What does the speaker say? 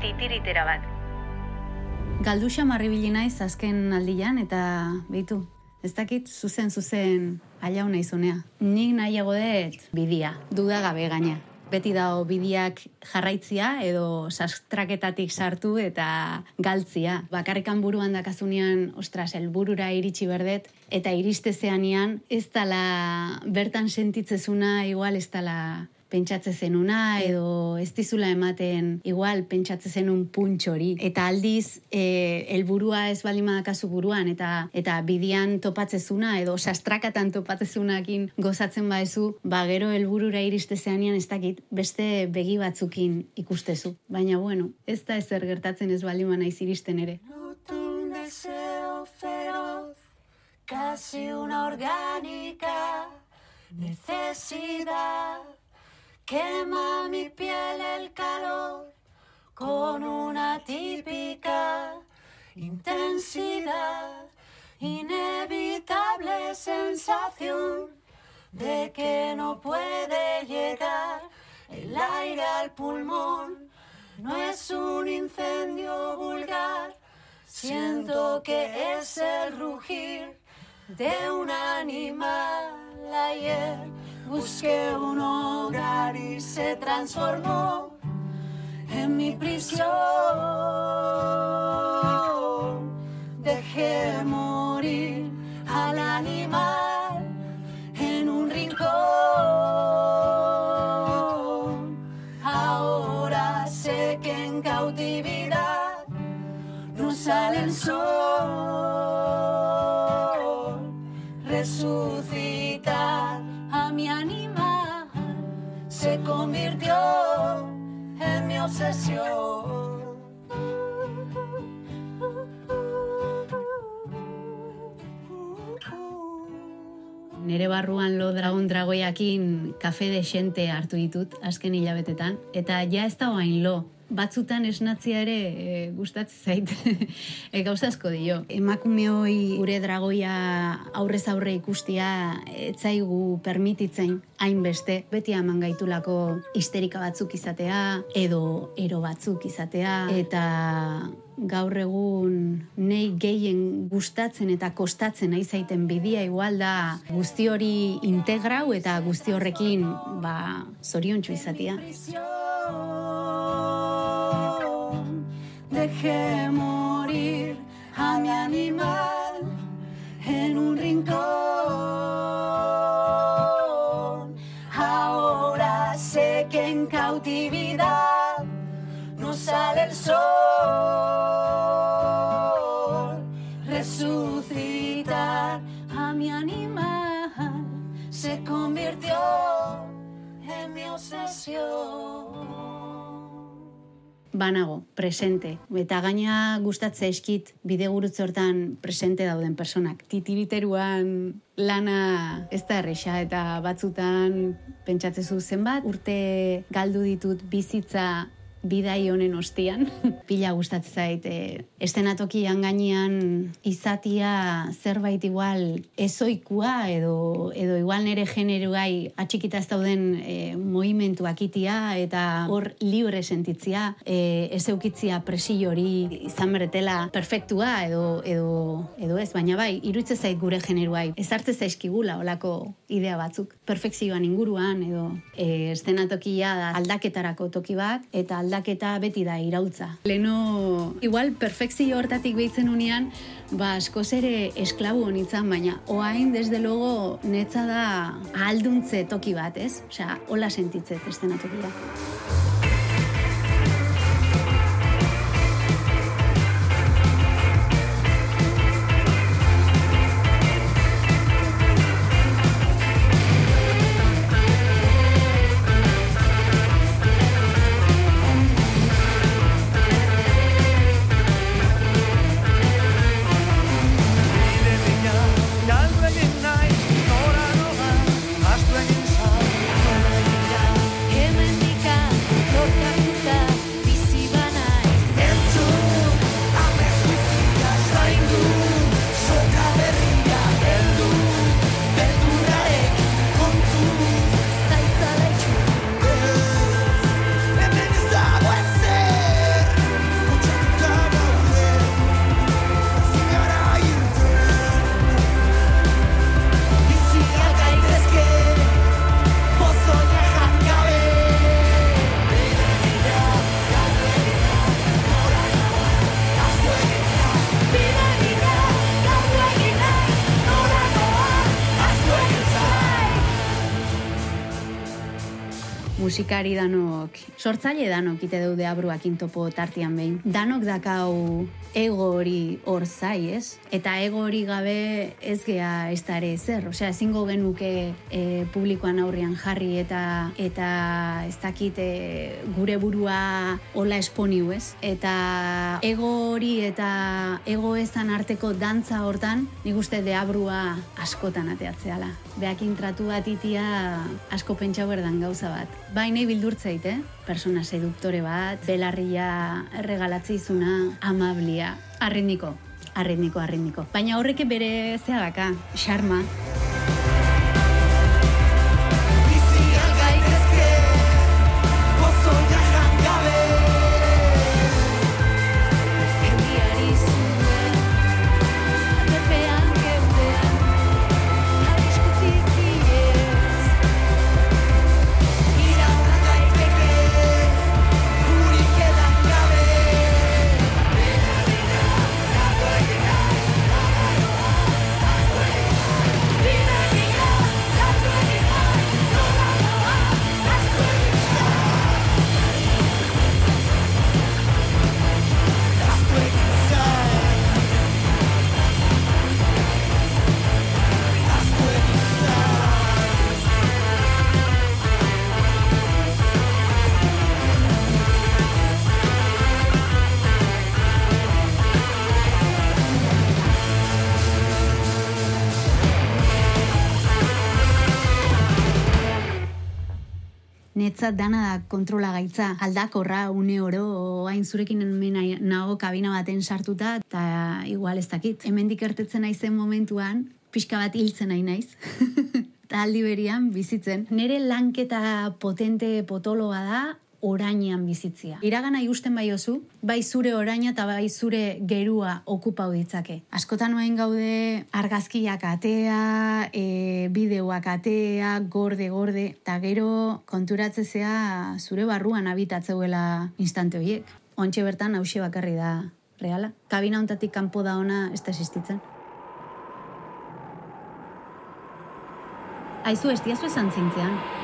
titiritera bat. Galduxa marribili naiz azken aldian eta beitu, ez dakit zuzen aiau naizunea. Nik nahiago dut bidia, dudagabe gaina. Beti dago bidiak jarraitzia edo sastraketatik sartu eta galtzia. Bakarrikan buruan dakazunean, ostras, helburura iritsi berdet, eta iristezeanian ez dala bertan sentitzezuna, igual ez dala pentsatze zenuna, edo ez dizula ematen igual pentsatze zenun puntxori. Eta aldiz, helburua ez baldin badakazu buruan, eta bidian topatzezuna, edo sastrakatan topatzezunakin gozatzen baezu, gero helburura iristezeanian ez dakit, beste begi batzukin ikustezu. Baina bueno, ez da ezer gertatzen ez baldin banaiz iristen ere. Un deseo feroz, casi una orgánica necesidad. Quema mi piel el calor con una típica intensidad, inevitable sensación de que no puede llegar el aire al pulmón. No es un incendio vulgar, siento que es el rugir de un animal. Ayer busqué un hogar y se transformó en mi prisión. Dejé morir al animal en un rincón. Ahora sé que en cautividad no sale el sol. Resucitar a mi animal se convirtió en mi obsesión. Nere barruan lo dragoiakin kafe dexente hartu ditut azken hilabetetan, eta ja ez da hain lo. Batzutan esnatzia ere gustatzen zait. Gauza asko dio. Emakume hoi gure dragoia aurrez aurre ikustia etzaigu permititzen hainbeste. Beti eman gaitulako histerika batzuk izatea, edo ero batzuk izatea, eta gaur egun nei gehien gustatzen eta kostatzen nahi zaiten bidia igual da guzti hori integrau eta guzti horrekin zoriontsu izatea. Dejé morir a mi animal en un rincón. Ahora sé que en cautividad no sale el sol. Resucitar a mi animal se convirtió en mi obsesión. Banago, presente. Eta gaina gustatzea eskit bidegurutze hortan presente dauden personak. Titiriteruan lana ez da erresa eta batzutan pentsatzezu zenbat urte galdu ditut bizitza bidai honen ostian. Pila gustatzen zait, estenatokian gainean izatia zerbait igual ezoikua edo igual nere generuai atxikitaz dauden movimentuak itia eta hor libre sentitzia, ez eukitzia presio hori izan beretela perfektua edo ez, baina bai, iruditze zait gure generuai. Ez hartze zaizkigula olako idea batzuk. Perfekzioan inguruan edo estenatokia da aldaketarako toki bat eta aldaketa beti da iraultza. Leno, igual perfekzio hortatik behitzen unean, askoz ere esklabu honitzan, baina oain desde logo netza da ahalduntze toki bat, ez? Osea, hola sentitzet estenatokia. Hemendik musikari danok, sortzaile danok ite daude abruakin topo tartian behin. Danok dakau ego hori hor zai, ez? Eta ego hori gabe ez gea ez da ere ezer. Osea, ezingo genuke publikoan aurrean jarri eta ez dakit gure burua hola esponiu, ez? Eta ego hori eta ego ezan arteko dantza hortan, nik uste deabrua askotan ateatzeala. Beakin tratu bat itia asko pentsau berdan gauza bat. Baina bildurtzeit, persona seduktore bat, belarria regalatzizuna, amablia, arritmiko. Baina horreke bere zea daka, xarma. Netzat dana da kontrola gaitza, aldakorra, une oro, hain zurekin nago kabina baten sartuta, eta igual ez dakit. Hemendik ertetzen naizen momentuan, pixka bat hiltzen nahi naiz. Eta aldi berian bizitzen. Nere lanketa potente potoloa da, orainean bizitzia. Iragana ikusten bai oso, bai zure oraina eta bai zure gerua okupau ditzake. Askotan noen gaude argazkiak atea, bideoak atea, gorde, eta gero konturatzezea zure barruan habitatzeuela instante horiek. Ontxe bertan hause bakarri da reala. Kabina hontatik kanpo da ona ez da existitzen. Aizu, ez diazu esan zintzean.